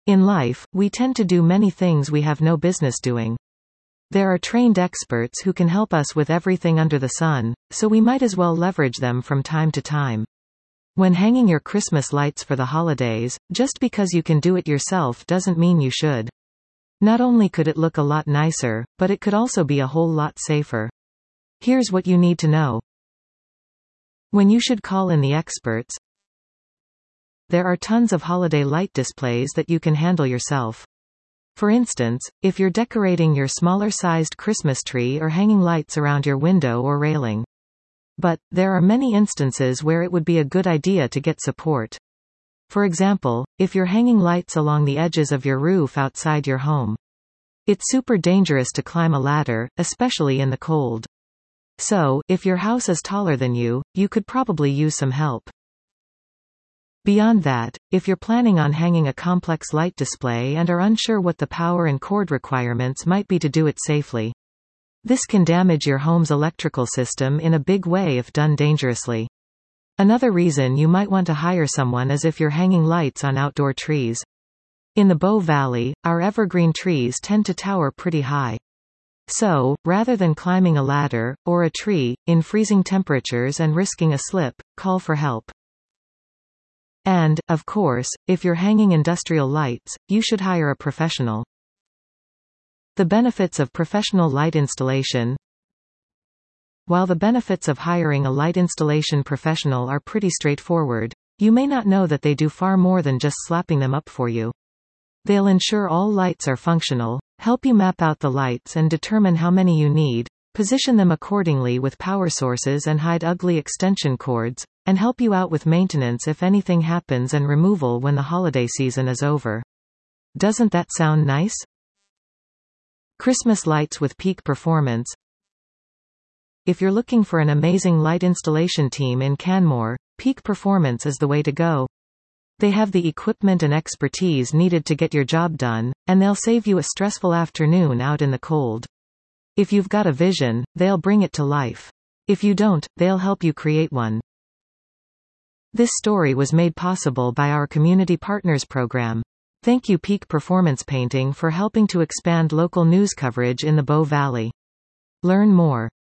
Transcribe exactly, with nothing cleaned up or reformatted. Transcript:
In life, we tend to do many things we have no business doing. There are trained experts who can help us with everything under the sun, so we might as well leverage them from time to time. When hanging your Christmas lights for the holidays, just because you can do it yourself doesn't mean you should. Not only could it look a lot nicer, but it could also be a whole lot safer. Here's what you need to know. When you should call in the experts. There are tons of holiday light displays that you can handle yourself. For instance, if you're decorating your smaller-sized Christmas tree or hanging lights around your window or railing. But, there are many instances where it would be a good idea to get support. For example, if you're hanging lights along the edges of your roof outside your home. It's super dangerous to climb a ladder, especially in the cold. So, if your house is taller than you, you could probably use some help. Beyond that, if you're planning on hanging a complex light display and are unsure what the power and cord requirements might be to do it safely. This can damage your home's electrical system in a big way if done dangerously. Another reason you might want to hire someone is if you're hanging lights on outdoor trees. In the Bow Valley, our evergreen trees tend to tower pretty high. So, rather than climbing a ladder, or a tree, in freezing temperatures and risking a slip, call for help. And, of course, if you're hanging industrial lights, you should hire a professional. The benefits of professional light installation. While the benefits of hiring a light installation professional are pretty straightforward, you may not know that they do far more than just slapping them up for you. They'll ensure all lights are functional, help you map out the lights and determine how many you need, position them accordingly with power sources and hide ugly extension cords, and help you out with maintenance if anything happens and removal when the holiday season is over. Doesn't that sound nice? Christmas lights with peak performance. If you're looking for an amazing light installation team in Canmore, Peak Performance is the way to go. They have the equipment and expertise needed to get your job done, and they'll save you a stressful afternoon out in the cold. If you've got a vision, they'll bring it to life. If you don't, they'll help you create one. This story was made possible by our Community Partners program. Thank you Peak Performance Painting for helping to expand local news coverage in the Bow Valley. Learn more.